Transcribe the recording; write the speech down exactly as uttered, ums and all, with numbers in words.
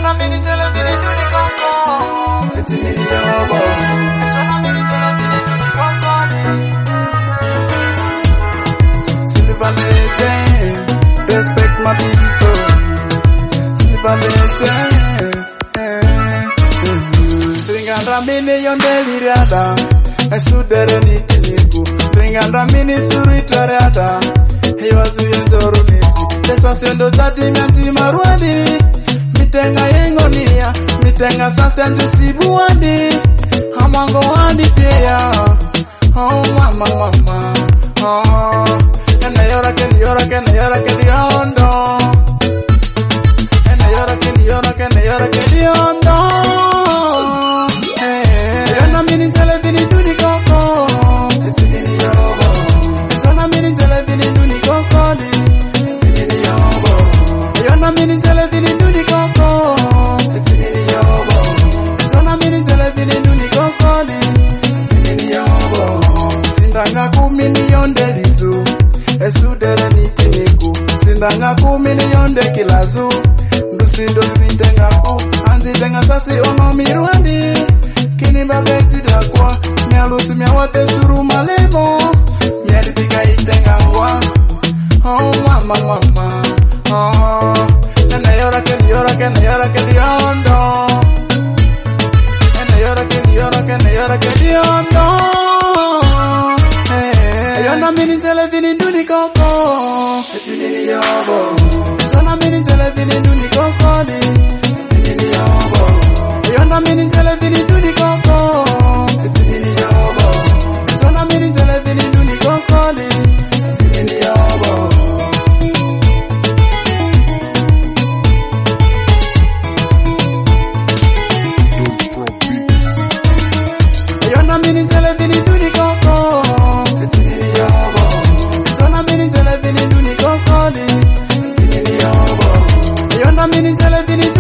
Jona mini tele vini duni koko. It's in the yobo. Jona mini tele vini duni koko. Silver legend, respect my people. Silver legend. Ringanda mini yondeli riada, esudere ni tiniku. Ringanda mini surita riada, hiwazi yenzoro nisi. Tesa sendo tati mianti marwadi, mitenga yengonia, mitenga sasa njisibu wadi. Hamango wadi pia, oh mama mama, oh. Ena yora keni yora keni yora keni yondo. Ena yora keni yora keni yora keni yondo. Jona mini tele vini duni koko. It's in the yobo. Jona mini tele vini duni koko. It's in the yobo. Jona mini tele vini duni koko. It's in the yobo. Jona mini tele vini duni koko. It's in the yobo. Sindanga kumi ni yonde lizu. Esudere ni tiniku. Sindanga kumi ni yonde kilazu. Ndusindo zinitenga ku. Anzi tenga sasi ono miruandi. Kini babeti dakwa. Mialusi miawate suru malebo. Mialipika itenga ngwa. Oh mama mama. Oh. Ena yora keni yora keni yora keni yondo. Ena yora keni yora keni yora keni yondo. Jona mini tele vini duni koko. It's in the yobo. Jona mini tele vini duni koko. It's in the yobo. Jona mini tele vini duni koko. It's in the yobo. Jona mini tele vini duni koko. It's in the yobo. Jona mini tele vini duni koko. It's in the yobo. Jona mini tele vini duni koko. It's in the yobo. Jona mini tele vini